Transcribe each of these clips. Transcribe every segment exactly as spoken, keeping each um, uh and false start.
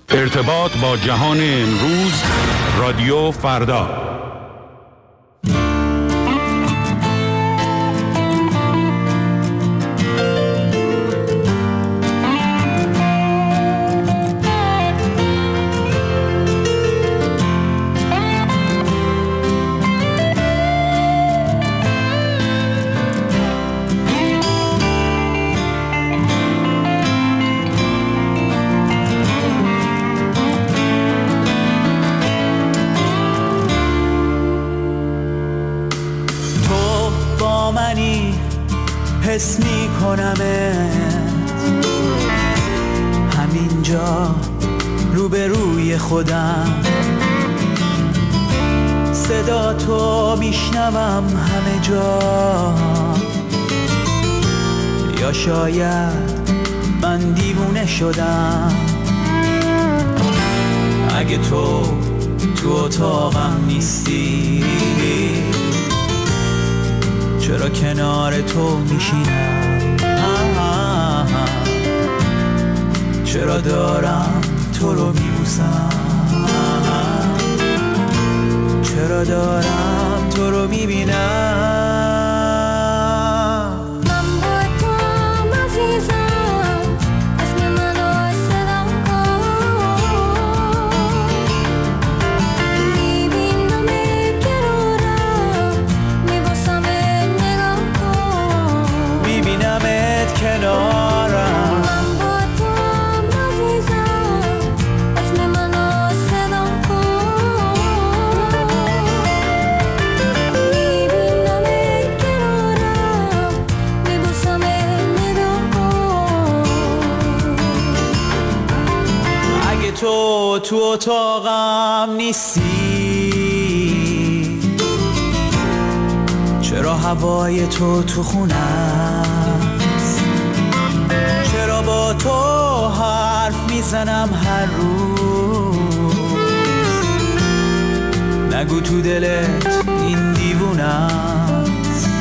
ارتباط با جهان امروز، رادیو فردا. حس می کنمت همینجا روبروی خودم، صدا تو میشنوم همه جا. یا شاید من دیوونه شدم، اگه تو تو اتاقم نیستی چرا کنار تو میشینم؟ چرا دارم تو رو میبوسم؟ چرا دارم تو رو میبینم؟ تو تو اتاقم نیستی چرا هوای تو تو خونه است؟ چرا با تو حرف میزنم هر روز؟ نگو تو دلت این دیوونه است.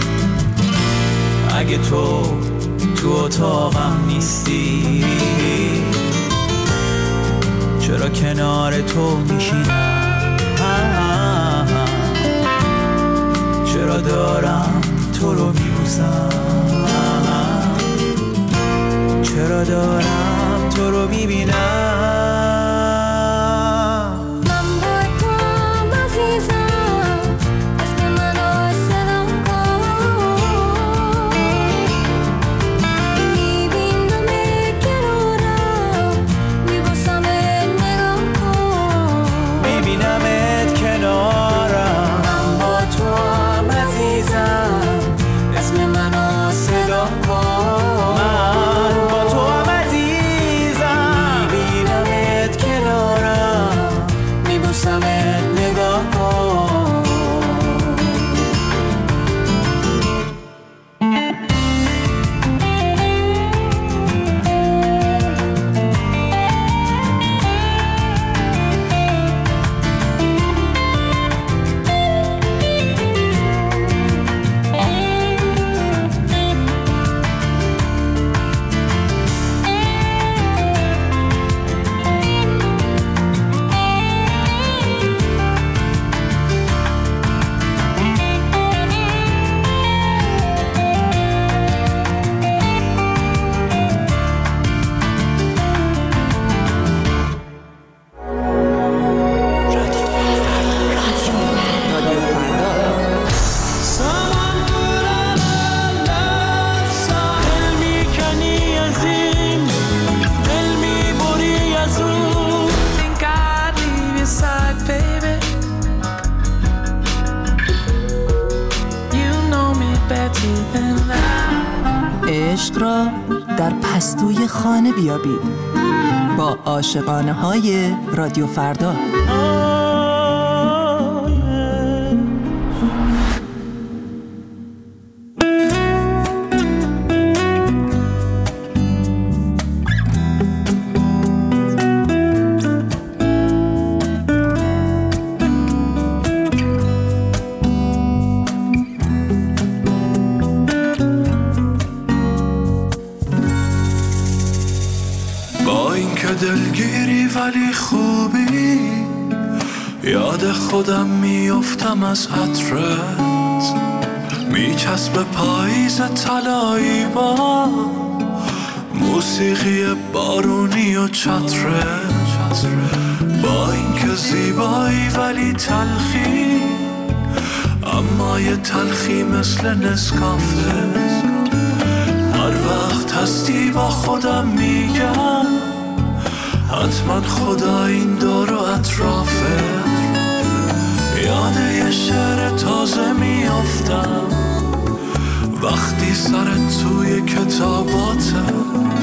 اگه تو تو اتاقم نیستی چرا کنار تو میشینم؟ چرا دارم تو رو میبوسم؟ چرا دارم تو رو میبینم؟ عشق را در پستوی خانه بیابید با عاشقانه های رادیو فردا. با اینکه دلگیری ولی خوبی، یاد خودم میافتم از عطرت، میچسب پاییز طلایی با موسیقی بارونی و چترت. با اینکه زیبایی ولی تلخی، اما یه تلخی مثل نسکافه. هر وقت هستی با خودم میگم حتما خدا این دور و اطرافه. یاد یه شعر تازه میافتم وقتی سرت توی کتاباته،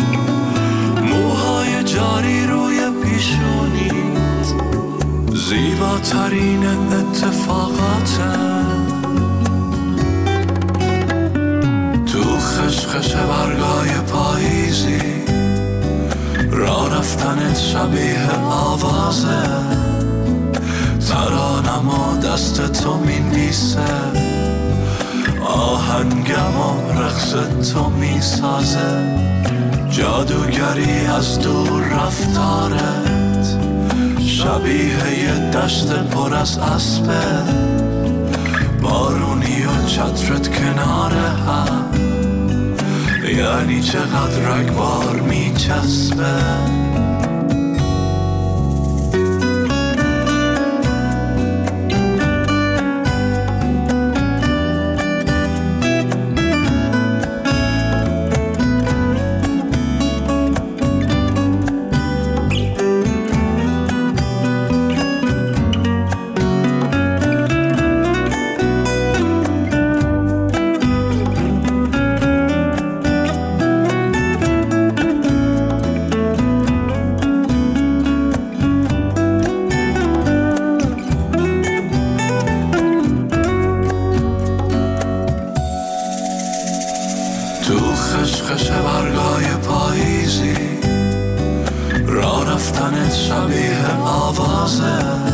موهای جاری روی پیشونیت، زیباترین اتفاقاته. تو خشخش برگای پاییزی، راه رفتنت شبیه آوازه، ترانم و دست تو می‌نویسه، آهنگم و رقص تو میسازه. جادوگری از دور رفتارت، شبیه یه دشت پر از اسبه، بارونی و چترت کنار هم، یعنی چقدر رگبار میچسبه. خشخش برگای پاییزی، راه رفتنت شبیه آوازه،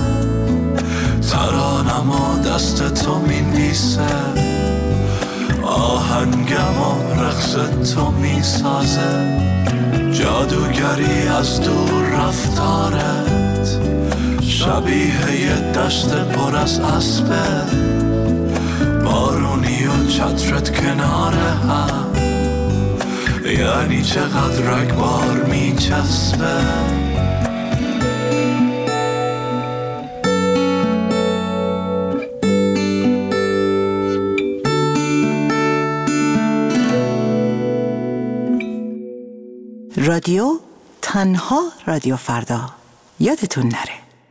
ترانم و دست تو می‌نویسه، آهنگم و رقص تو میسازه. جادوگری از دور رفتارت، شبیه یه دشت پر از اسبه، بارونی و چترت کنار هم، یعنی چقدر رگبار میچسبه. رادیو تنها رادیو فردا، یادتون نره.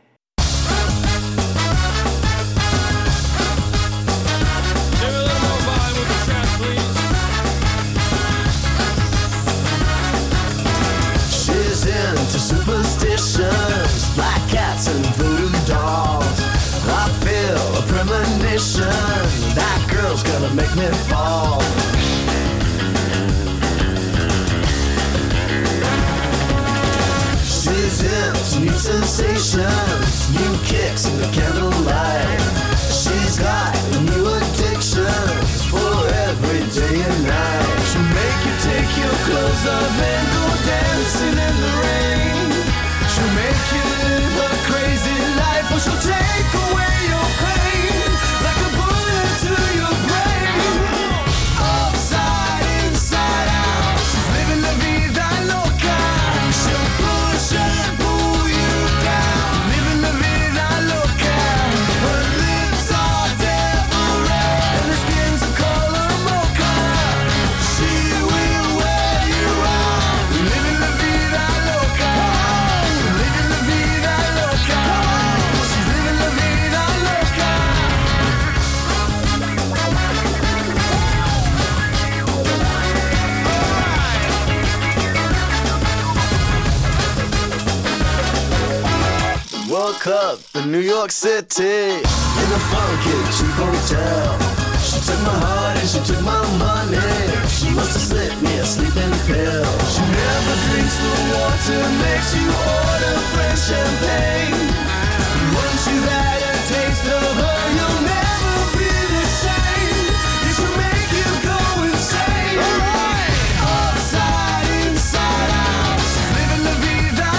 Superstitions, black cats and voodoo dolls. I feel a premonition, that girl's gonna make me fall. She's into new sensations, new kicks in the candlelight. She's got new addictions for every day and night. She'll make you take your clothes off and go dancing in the rain. She'll make you live a crazy life, or she'll take away your pain like a bullet to your brain. Upside, inside out, she's living la vida loca. She'll push and pull you down, living la vida loca. Her lips are devil red and her skin's a color mocha. She will wear you out, living la vida loca. Living la vida loca. She's living la vida loca. Woke up in New York City in a funky cheap hotel. She took my heart and she took my money. She must have slipped me a sleeping pill. She never drinks the water, makes you order French champagne. Once you've had a taste of her, you'll never be the same. It should make you go insane. Alright. Upside, inside out, she's living la vida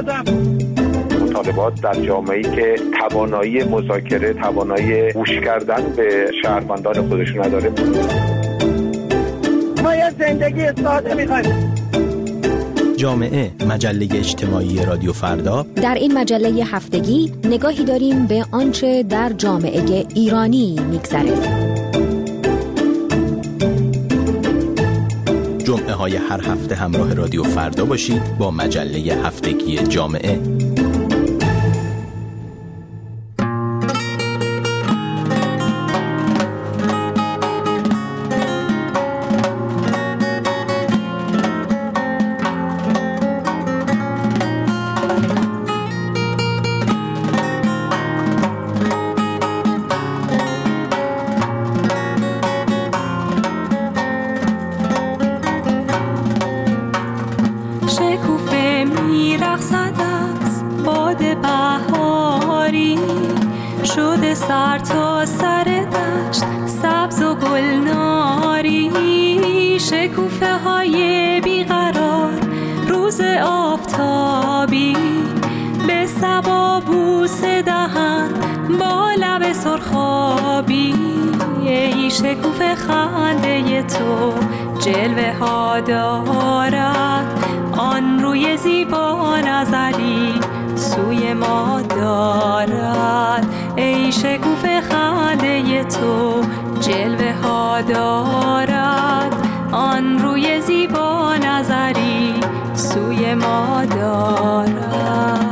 دادم. مطالبات در جامعه‌ای که توانایی مذاکره، توانایی گوش کردن به شهروندان خودش نداره. ما یه زندگی ساده می‌خوایم. جامعه، مجله اجتماعی رادیو فردا. در این مجله هفتگی نگاهی داریم به آنچه در جامعه ایرانی می‌گذره. جمعه های هر هفته همراه رادیو فردا باشید با مجله هفتگی جامعه. سر تا سر دشت سبز و گلناری، شکوفه های بیقرار روز آفتابی، به صبا بوسه دهن با لب سرخابی. ای شکوفه خنده تو جلوه ها دارد، آن روی زیبا نظری سوی ما دارد. ای شکوفه خنده تو جلوه ها دارد، آن روی زیبا نظری سوی ما دارد.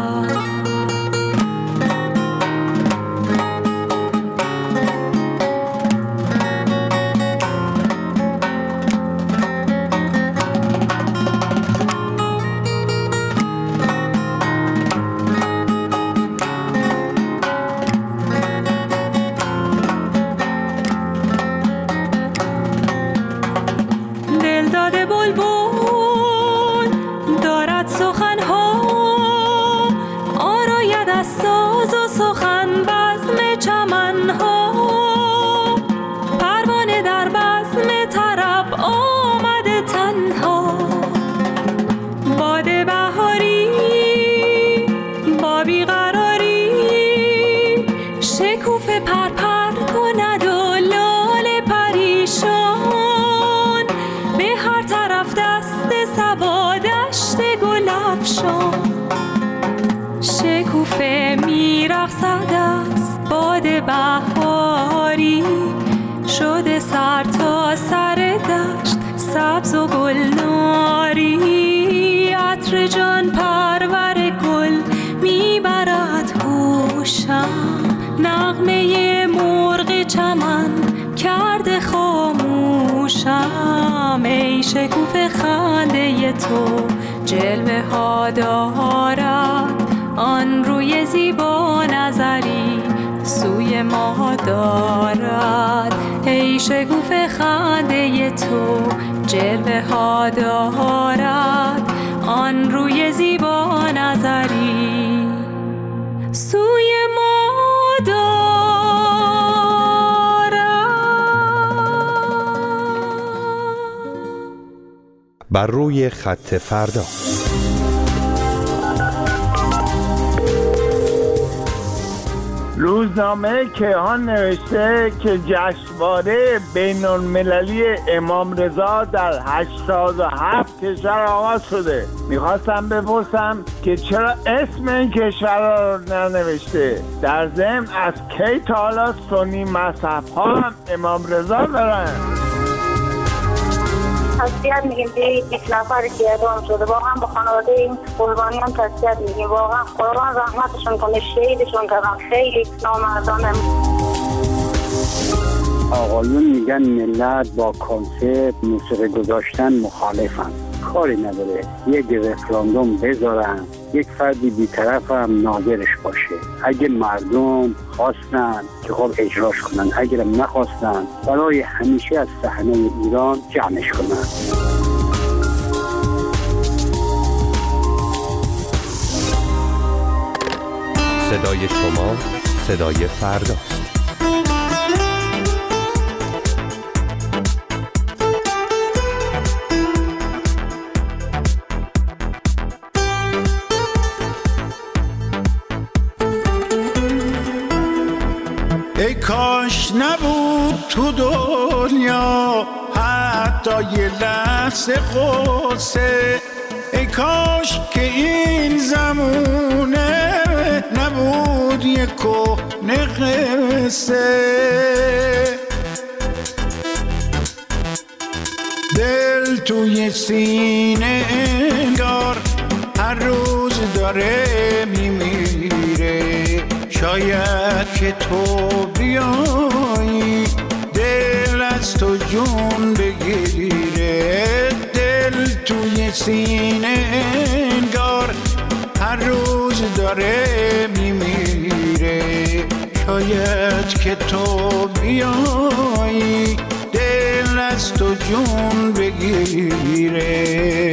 شکوفه میرقصد از باد بهاری، شده سر تا سر دشت سبز و گلناری. عطر جان پرور گل میبرد هوشم، نغمه مرغ چمن کرده خاموشم. ای شکوفه خنده تو جلوه ها دارد، آن روی زیبا نظری سوی ما دارد. ای شکوفه خنده تو جلوه ها دارد، آن روی زیبا نظری سوی ما دارد. بر روی خط فردا. روزنامه کیهان نوشته که جشنواره بین‌المللی امام رضا در هشتاد و هفت کشور آغاز شده. میخواستم بپرسم که چرا اسم این کشور رو ننوشته؟ در ضمن از کی تا حالا سنی مذهب ها هم امام رضا دارن؟ تسلیت میگیم به بیست نفر که اعدام شده، واقعا با خانواده این قربانیان تسلیت میگیم. واقعا خدا رحمتشون کنه، شهیدشون کردن، خیلی نامردانه. آقایون میگن ملت با کنسرت موسیقی گذاشتن مخالفن، کاری نداره یک رفراندوم بذارن، یک فردی بی‌طرف هم ناظرش باشه. اگه مردم خواستن که خب اجراش کنن، اگر نخواستن برای همیشه از صحنه ایران جمعش کنن. صدای شما صدای فرداست. ای کاش نبود تو دنیا حتی یه لحظه قصه، ای کاش که این زمونه نبود یه کهنه قصه. دل توی سینه انگار هر روز داره میمیره، شاید که تو بیایی دل از تو جون بگیره. دل توی سینه انگار هر روز داره میمیره، شاید که تو بیایی دل از تو جون بگیره.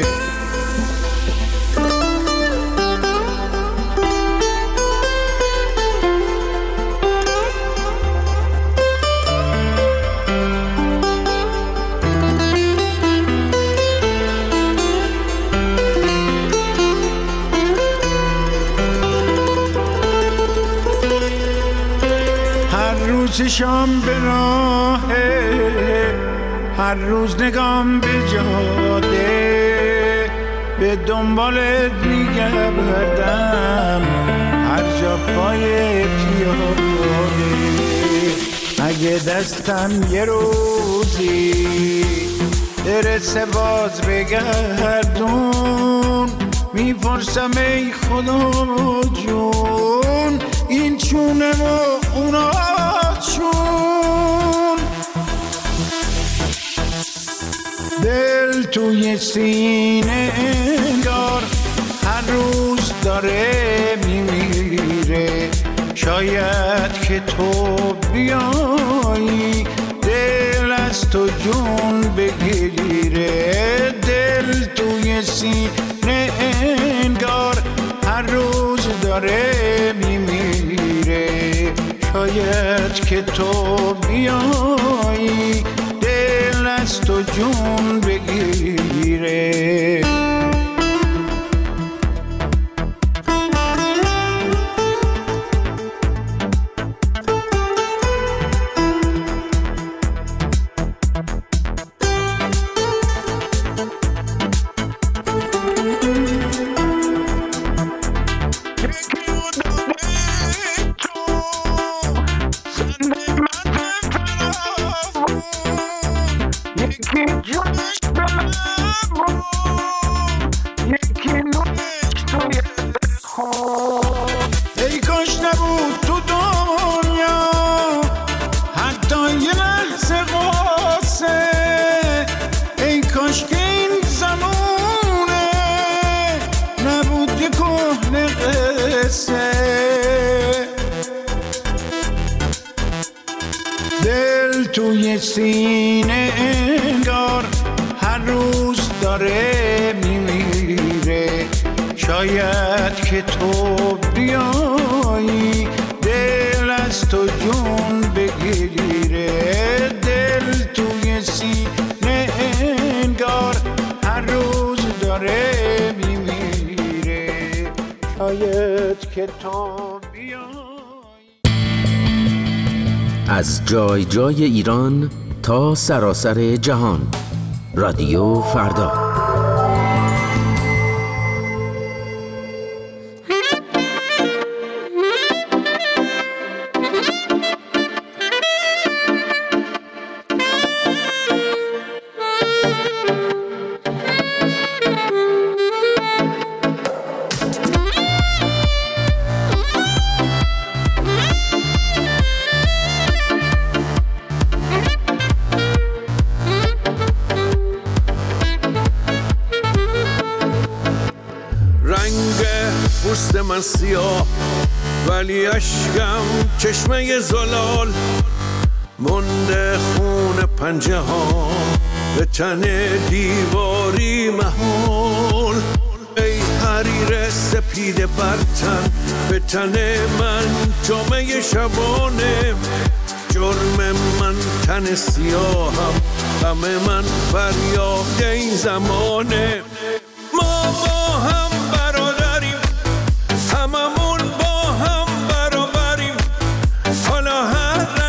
چشام به راهه، هر روز نگام به جاده، به دنبالت میگردم هر جا پای پیاده. اگه دستم یه روزی برسه باز بگردون، میپرسم ای خدا جون این چونه و اونا چون. دل توی سینه انگار هر روز داره میمیره، شاید که تو بیایی دل از تو جون بگیره. دل توی سینه انگار هر روز داره میمیره، شاید که تو بیایی دل از تو جون بگیره. ای کاش نبود تو دنیا حتی یه لحظه قصه، ای کاش که این زمونه نبود یه کهنه قصه. دل توی سینه انگار هر روز داره میمیره، شاید که تو بیایی دل از تو جون بگیره. دل توی سینه انگار هر روز داره میمیره، شاید که تو بیایی. از جای جای ایران تا سراسر جهان، رادیو فردا. من سیاه ولی اشکم چشمه زلال، مونده خون پنجه ها به تن دیواری محول. ای حریر سپید برتن به تن من جامعه شبانه، جرم من تن سیاهم غم من فریاد این زمانه. ما با هم برادریم هممون با هم برابریم، حالا هر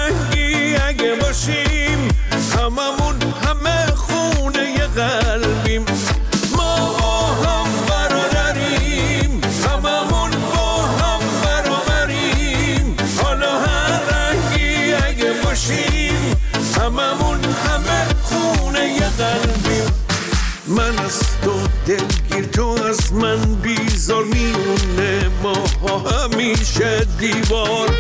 من بیزار میونه ما همیشه دیوار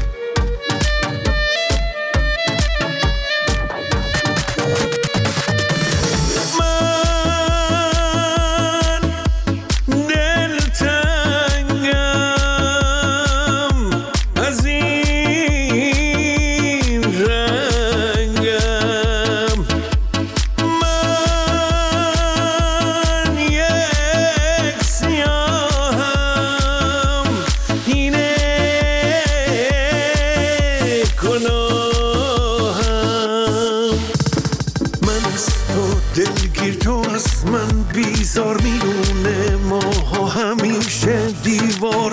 بیزار میونه ما همیشه دیوار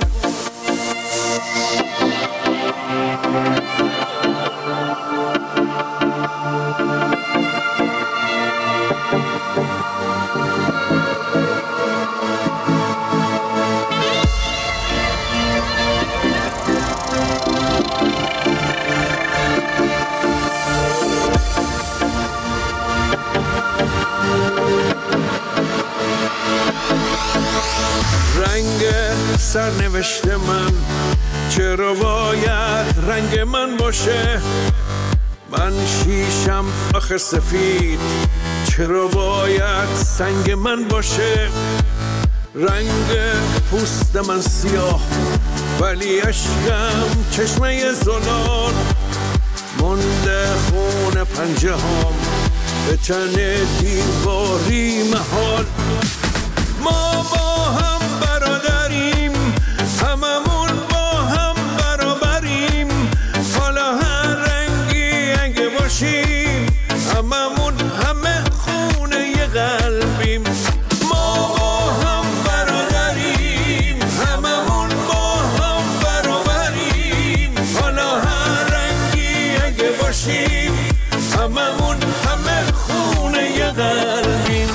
سرنوشت من چرا باید رنگ من باشه من شیشم آخه سفید چرا باید سنگ من باشه رنگ پوست من سیاه ولی اشکم چشمه زلال مونده خون پنجه هام به تن دیواری محال ما با هم برادریم هممون با هم برابریم حالا هر رنگی اگه باشیم هممون همه خونه ی قلبیم ما با هم برادریم هممون با هم برابریم حالا هر رنگی اگه باشیم هممون همه خونه ی قلبیم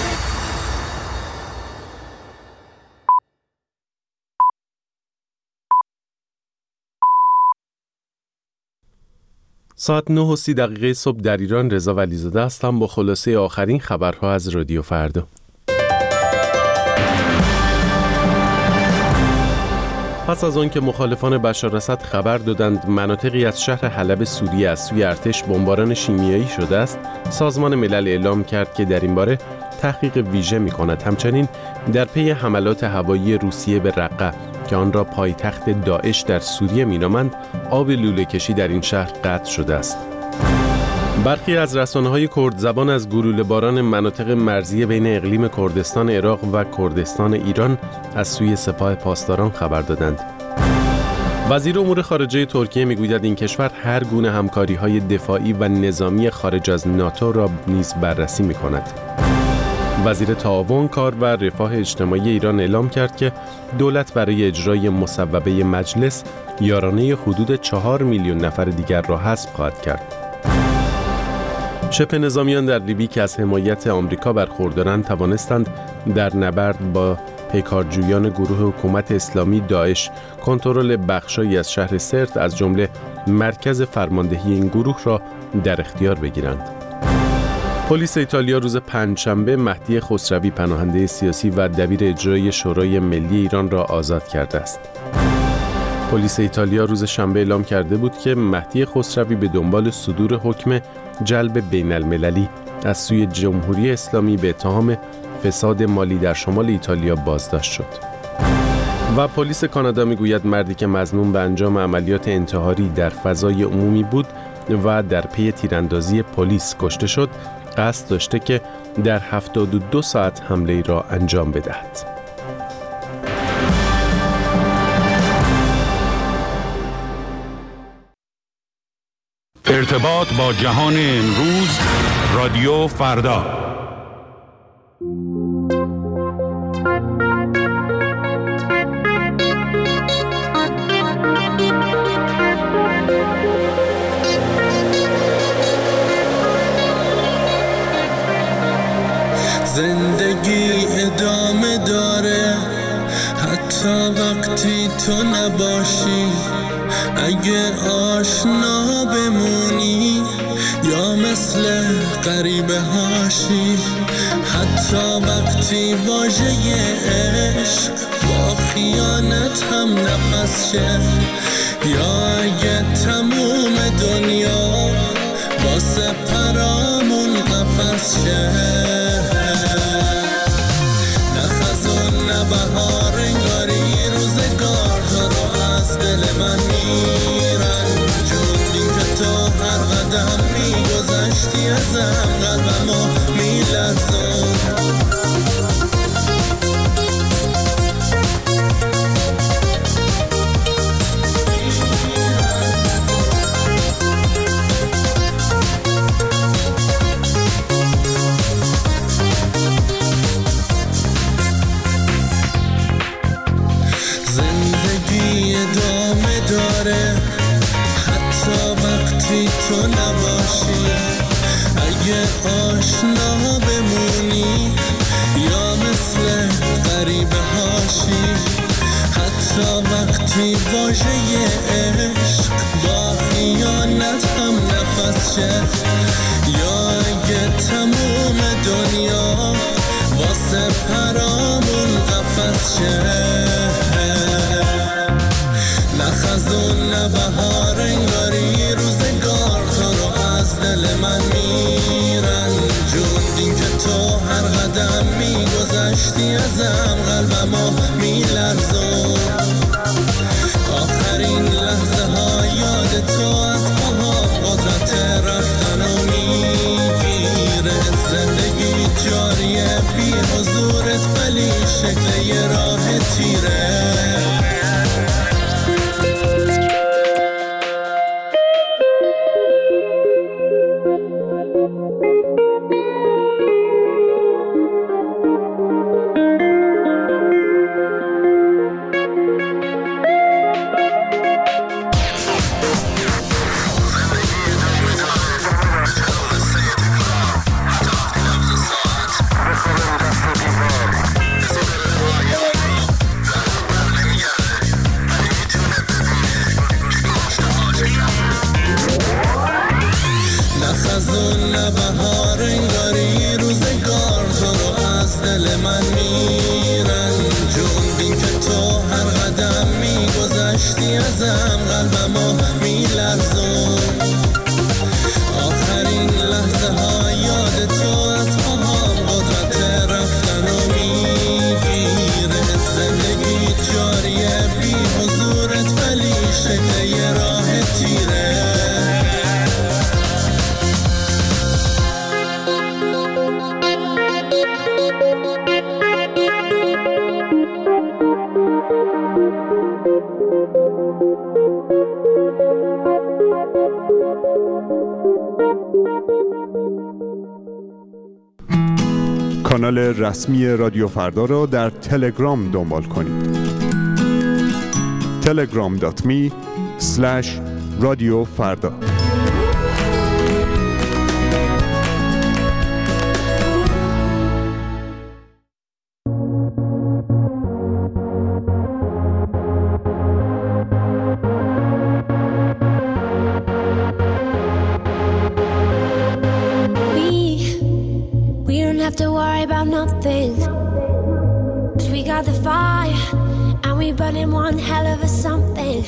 ساعت نه و سی دقیقه صبح در ایران. رضا ولیزاده هستم با خلاصه آخرین خبرها از رادیو فردا. پس از آن که مخالفان بشار اسد خبر دادند مناطقی از شهر حلب سوریه از سوی ارتش بمباران شیمیایی شده است، سازمان ملل اعلام کرد که در این باره تحقیق ویژه می‌کند. همچنین در پی حملات هوایی روسیه به رقه که آن را پایتخت داعش در سوریه می‌نامند، آب لوله‌کشی در این شهر قطع شده است. برخی از رسانه‌های کرد زبان از گلوله باران مناطق مرزی بین اقلیم کردستان عراق و کردستان ایران از سوی سپاه پاسداران خبر دادند. وزیر امور خارجه ترکیه میگوید این کشور هر گونه همکاری‌های دفاعی و نظامی خارج از ناتو را نیز بررسی می‌کند. وزیر تعاون، کار و رفاه اجتماعی ایران اعلام کرد که دولت برای اجرای مصوبه مجلس یارانه حدود چهار میلیون نفر دیگر را حذف خواهد کرد. شبه نظامیان در لیبی که از حمایت آمریکا برخوردارند توانستند در نبرد با پیکارجویان گروه حکومت اسلامی داعش کنترل بخشایی از شهر سرت از جمله مرکز فرماندهی این گروه را در اختیار بگیرند. پلیس ایتالیا روز پنجشنبه مهدی خسروی پناهنده سیاسی و دبیر اجرایی شورای ملی ایران را آزاد کرده است. پلیس ایتالیا روز شنبه اعلام کرده بود که مهدی خسروی به دنبال صدور حکم جلب بین المللی از سوی جمهوری اسلامی به اتهام فساد مالی در شمال ایتالیا بازداشت شد. و پلیس کانادا میگوید مردی که مظنون به انجام عملیات انتحاری در فضای عمومی بود و در پی تیراندازی پلیس کشته شد، قصد داشته که در هفتاد و دو ساعت حمله را انجام بدهد. ارتباط با جهان امروز، رادیو فردا. زندگی ادامه داره حتی وقتی تو نباشی، اگه آشنا بمونی یا مثل غریبه هاشی، حتی وقتی واژه عشق با خیانت هم نفس شه، یا اگه تموم دنیا واسه پرامون قفس شه. نه خزون نه بهار، انگاری روزگار تو رو از دل من میرن، جون که تو هر قدم میگذشتی ازم قلبمو میلرزون. حتی وقتی تو نباشی، اگه آشنا بمونی یا مثل غریبه هاشی، حتی وقتی واژه عشق با خیانت هم نفس شه، یا اگه تموم دنیا واسه پرامون قفس شه. نه خزون نه بهار، انگاری روزگار تو رو از دل من میرن، جون که تو هر قدم میگذشتی ازم قلبمو میلرزون. آخرین لحظه ها یاد تو از پاها قدرت رفتنو میگیره، زندگی جاریه بی حضورت ولی شکل یه راه تیره. کانال رسمی رادیو فردا را در تلگرام دنبال کنید. تلگرام دات می اسلش رادیو فردا. To worry about nothing, 'cause we got the fire and we burning one hell of a something.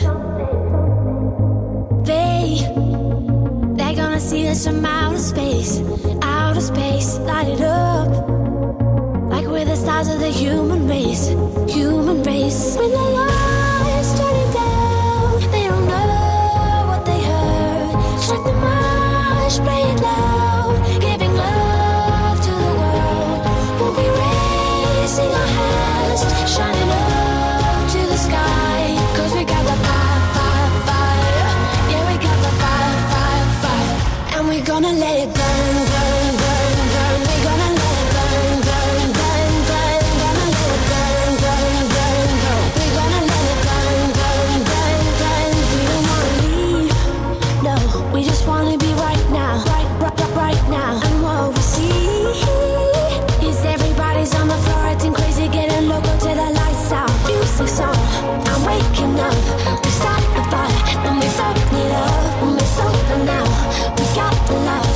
They, they're gonna see us from outer space, outer space, light it up like we're the stars of the human race, human race. When the lights turning down, they don't know what they heard. Strike the march, play it loud, giving love to the world. We'll be raising our hands, shining up to the sky, 'cause we got the fire, fire, fire. Yeah, we got the fire, fire, fire. And we're gonna let it burn, burn, burn, burn. We're gonna let it burn, burn, burn, burn. Gonna let it burn, burn, burn, burn. We're gonna let it burn, burn, burn, burn. We don't wanna leave, no. We just wanna be right now, right, right, right now. And what we see is everybody's on the floor acting crazy, getting loco till the lights out. Music's on, I'm waking up. We start the fire and we burn it up. We miss something now. We got the love.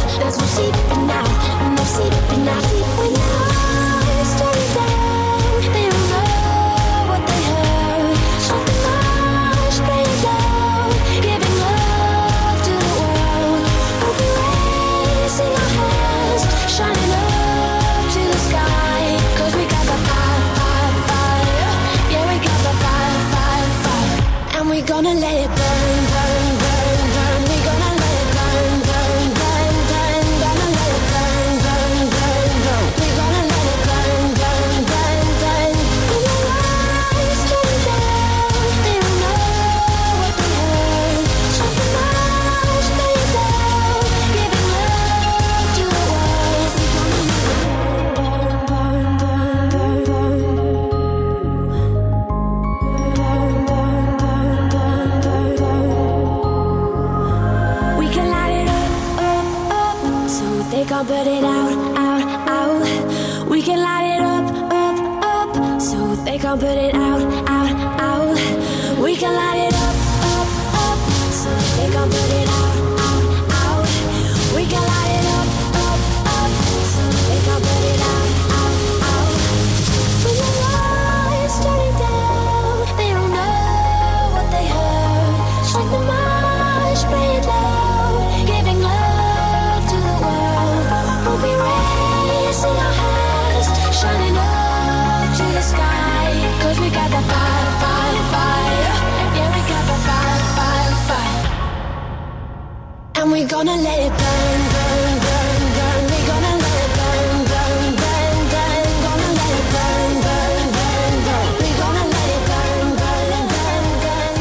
they can't put it out, out, out. We can light it up, up, up, so they can't put it out, out, out. We can light it up, up, up, so they can't put it out, out, out. We can light it up, up, up, so they can't put it out, out, out. When the lights turn down, they don't know what they heard. Strike the march, play it loud, giving love to the world. We'll be raising our hands, shining up to the sky. Cause we got the fire, fire, fire. Yeah, we got the fire, fire, fire. And we're gonna let it burn, burn, burn, burn. We're gonna let it burn, burn, burn, burn. Gonna let it burn, burn, burn, burn. We're gonna let it burn, burn, burn, burn.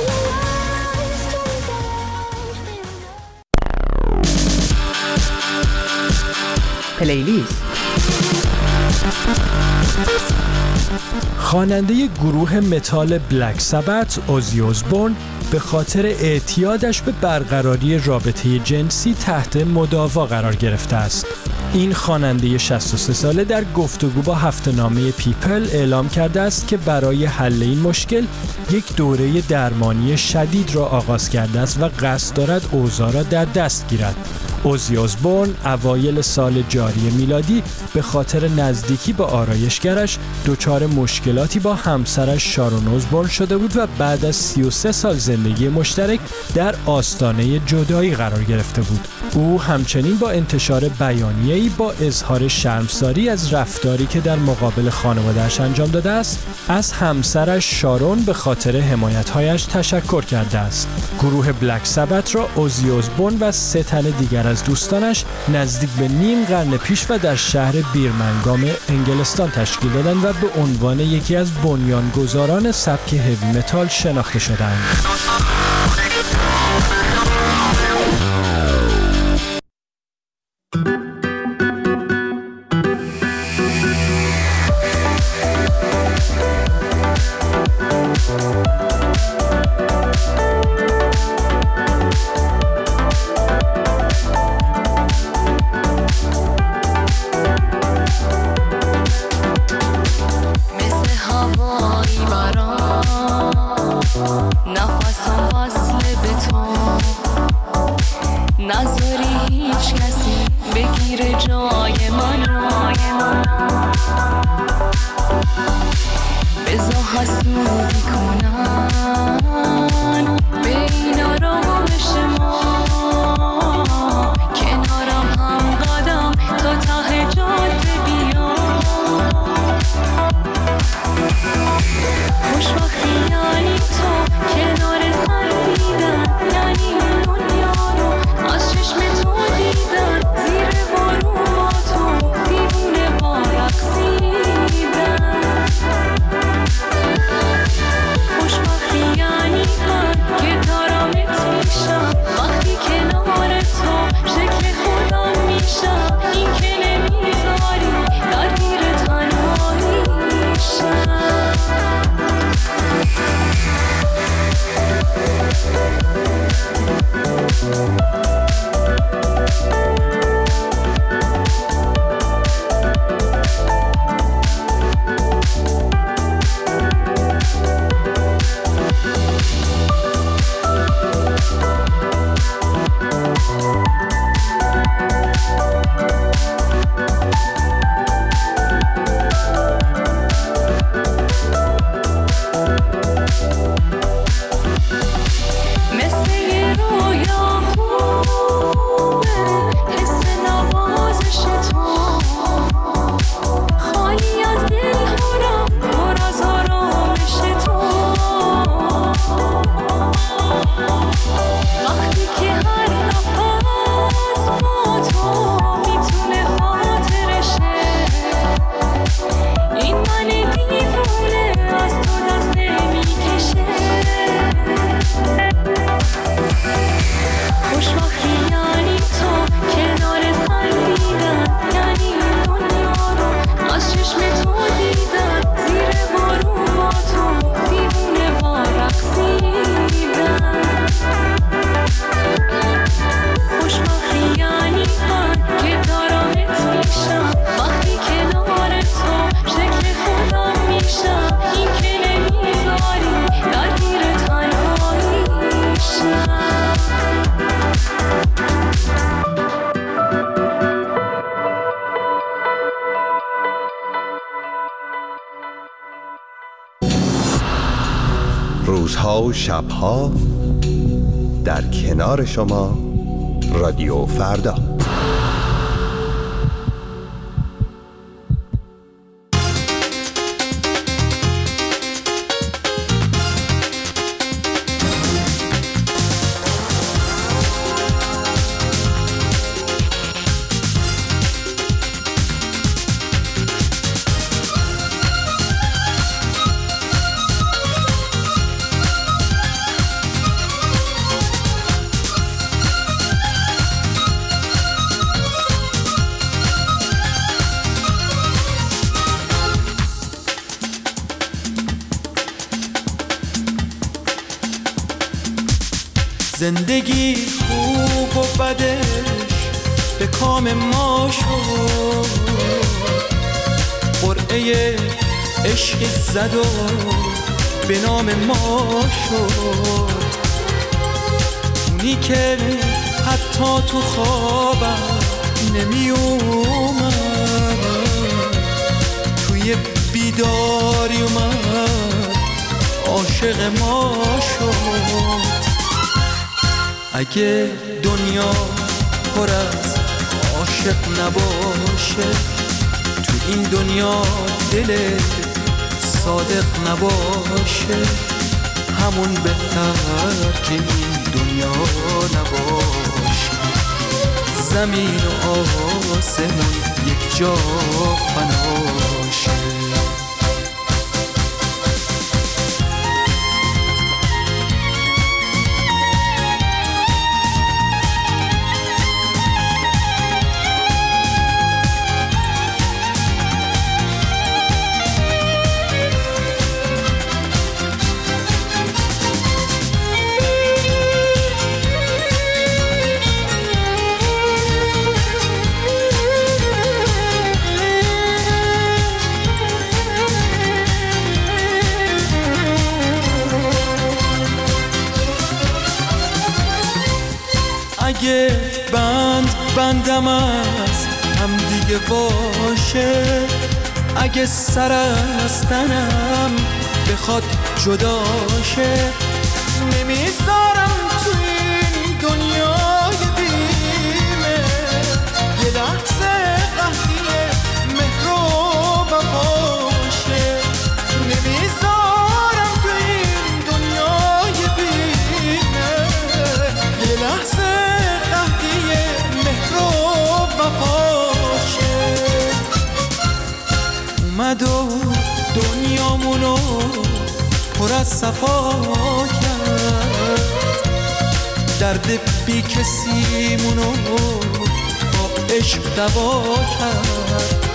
پلیلیست. خواننده گروه متال بلک سبت اوزی اسبورن به خاطر اعتیادش به برقراری رابطه جنسی تحت مداوا قرار گرفته است. این خواننده شصت و سه ساله در گفتگو با هفته‌نامه پیپل اعلام کرده است که برای حل این مشکل یک دوره درمانی شدید را آغاز کرده است و قصد دارد اوضاع را در دست گیرد. اوزی اسبورن اوایل سال جاری میلادی به خاطر نزدیکی با آرایشگرش دچار مشکلاتی با همسرش شارون اسبورن شده بود و بعد از سی و سه سال زندگی مشترک در آستانه جدایی قرار گرفته بود. او همچنین با انتشار بیانیه‌ای با اظهار شرمساری از رفتاری که در مقابل خانواده‌اش انجام داده است، از همسرش شارون به خاطر حمایت‌هایش تشکر کرده است. گروه بلک سبت را اوزی اسبورن و سه تن دیگر از دوستانش نزدیک به نیم قرن پیش و در شهر بیرمنگام انگلستان تشکیل دادند و به عنوان یکی از بنیانگذاران سبک هوی متال شناخته شدند. روزها و شبها در کنار شما رادیو فردا. زندگی خوب و بدش به کام ما شد، قرعه عشق زد و به نام ما شد. اونی که حتی تو خوابم نمی اومد، توی بیداری اومد عاشق ما شد. اگه دنیا پر از عاشق نباشه، تو این دنیا دل صادق نباشه، همون بهتر که این دنیا نباشه. زمین و آسمون یک جا فناشه. اگه بند بندم از هم دیگه باشه، اگه سر از تنم بخواد جداشه، نمیذارم تو این دنیای بیمه یه لحظه قهریه مهر و وفاشه. نمیذارم تو این دنیای بیمه یه لحظه اومد و دنیامونو پر از صفا کرد، درد بی کسیمونو با عشق دوا کرد.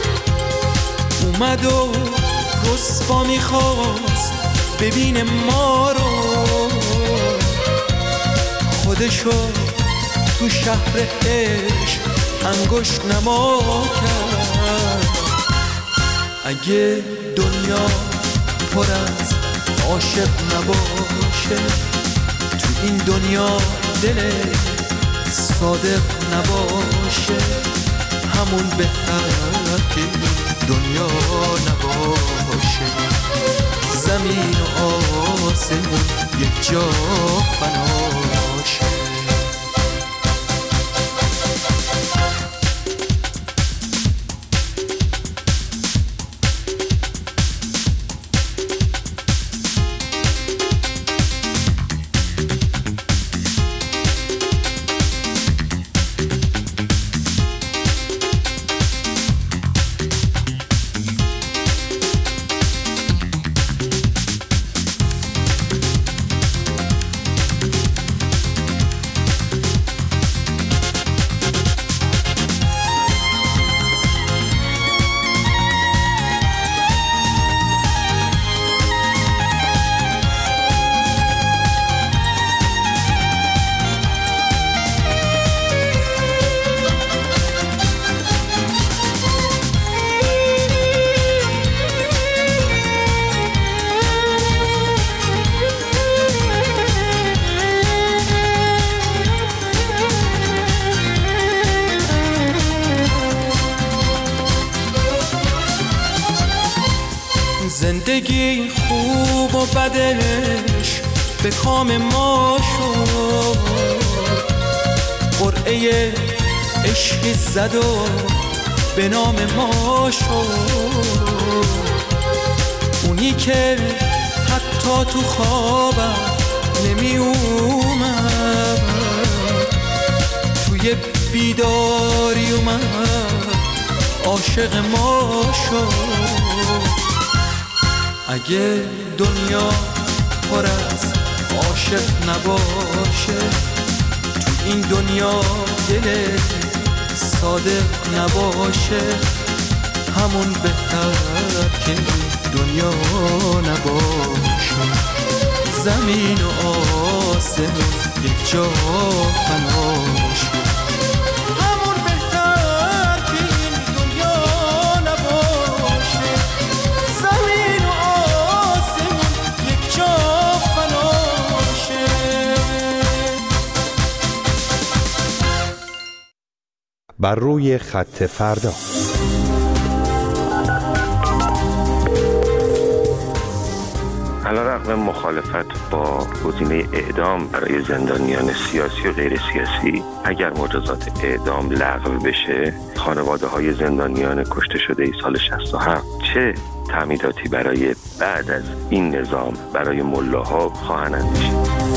اومد و رسوا میخواست ببین ما رو، خودشو تو شهر عشق انگشت نما کرد. اگه دنیا پر از عاشق نباشه، تو این دنیا دل صادق نباشه، همون بهتر که دنیا نباشه. زمین و آسمون یک جا فناشه. زندگی خوب و بدش به کام ما شد، قرعه عشق زد و به نام ما شد. اونی که حتی تو خوابم نمی اومد، توی بیداری اومد عاشق ما شد. اگه دنیا پر از عاشق نباشه، تو این دنیا دل صادق نباشه، همون بهتر که دنیا نباشه. زمین و آسمون یک جا پناشه، همون بهتر که این دنیا نباشه. زمین و آسمون یک جا پناشه. بر روی خط فردا. علیرغم مخالفت با گزینه اعدام برای زندانیان سیاسی و غیر سیاسی، اگر مجازات اعدام لغو بشه، خانواده های زندانیان کشته شده سال شصت و هفت چه تعمیداتی برای بعد از این نظام برای ملاها خواهند اندیشید؟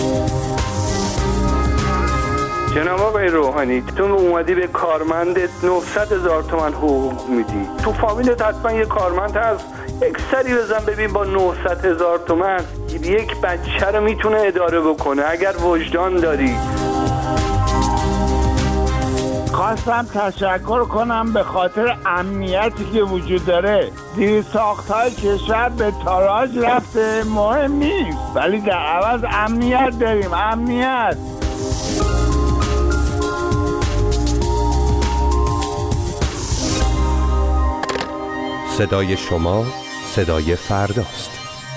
جناب آقای روحانی، تو اومدی به کارمندت نهصد هزار تومان حقوق میدی، تو فامیلت حتما یه کارمند هست، یک سری بزن ببین با نهصد هزار تومان یک بچه رو میتونه اداره بکنه اگر وجدان داری. خواستم تشکر کنم به خاطر امنیتی که وجود داره. زیر ساخت‌های کشور به تاراج رفته، مهم نیست، ولی در عوض امنیت داریم. امنیت صدای شما صدای فرداست.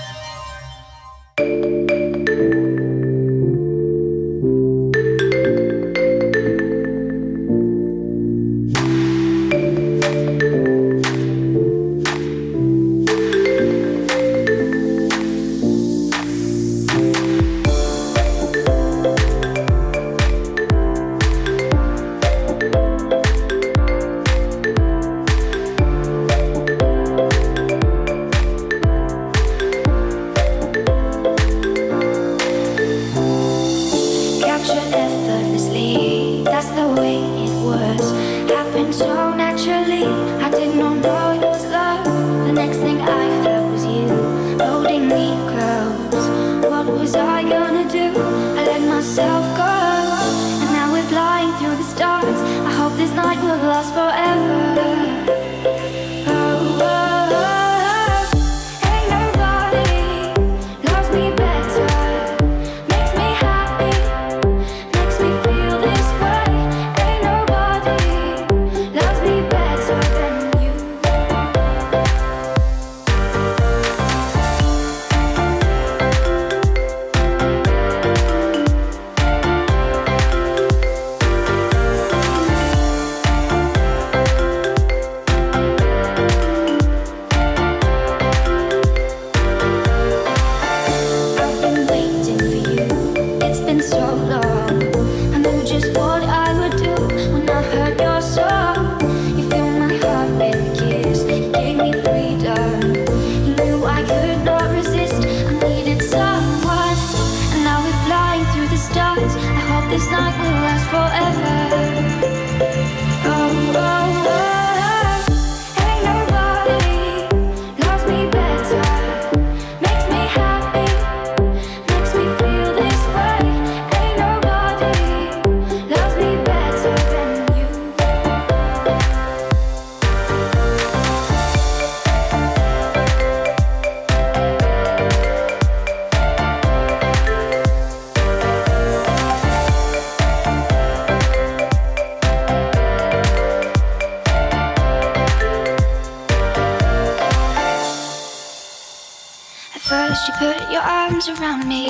First you put your arms around me,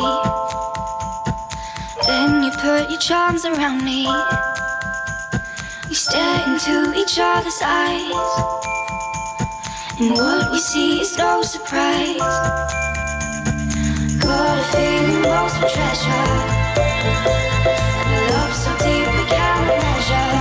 then you put your charms around me. We stare into each other's eyes, and what we see is no surprise. got a feeling lost for treasure, and a love so deep we can't measure.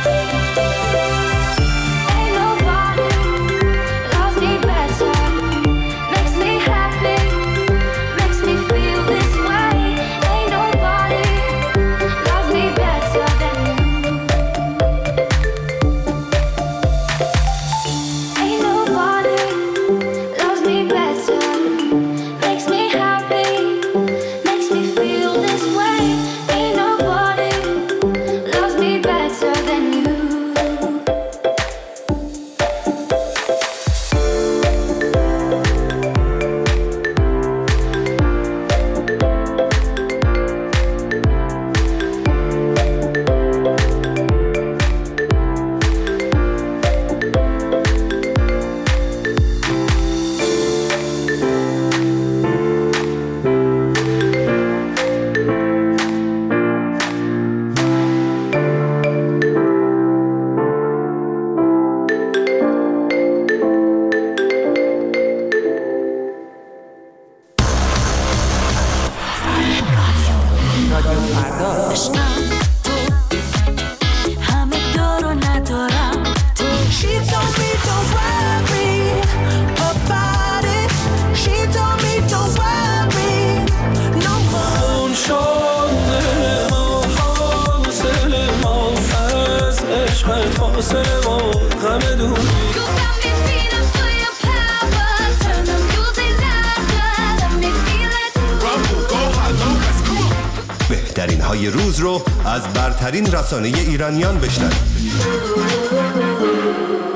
Ain't nobody loves me better, makes me happy, makes me feel this way. Ain't nobody loves me better than you. Ain't nobody loves me better, makes me happy, makes me feel this way. Ain't nobody loves me better than you. عشقم تو همه دارو ندارم تو. She told me don't worry about it. She told me don't worry no more. خون شد دل ما فاصله ما از عشق فاصله ما غم دوری. بهترین های روز رو از برترین رسانه ایرانیان بشنوید.